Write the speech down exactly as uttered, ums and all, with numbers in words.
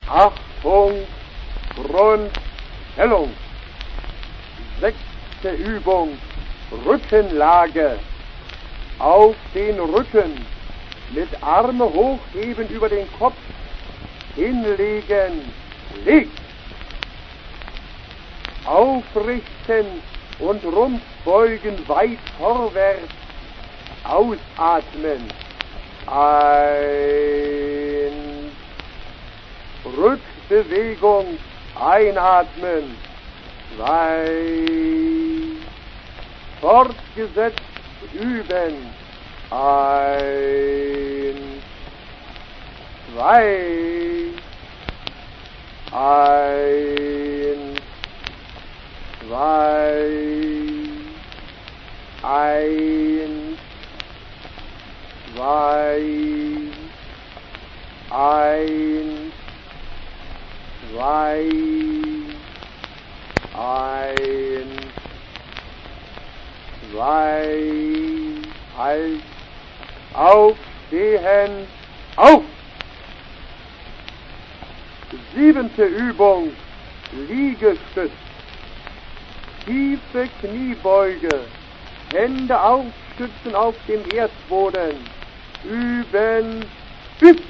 Achtung, Grundstellung. Sechste Übung, Rückenlage. Auf den Rücken, mit Arme hochheben über den Kopf, hinlegen, leg. Aufrichten und Rumpf beugen weit vorwärts, ausatmen. Ein, Rückbewegung, einatmen. Zwei, fortgesetzt üben. Eins, zwei, eins, zwei, eins, zwei, eins, zwei, eins, zwei, halt, aufstehen, auf! Siebente Übung, Liegestütz. Tiefe Kniebeuge, Hände aufstützen auf dem Erdboden. Üben, üben.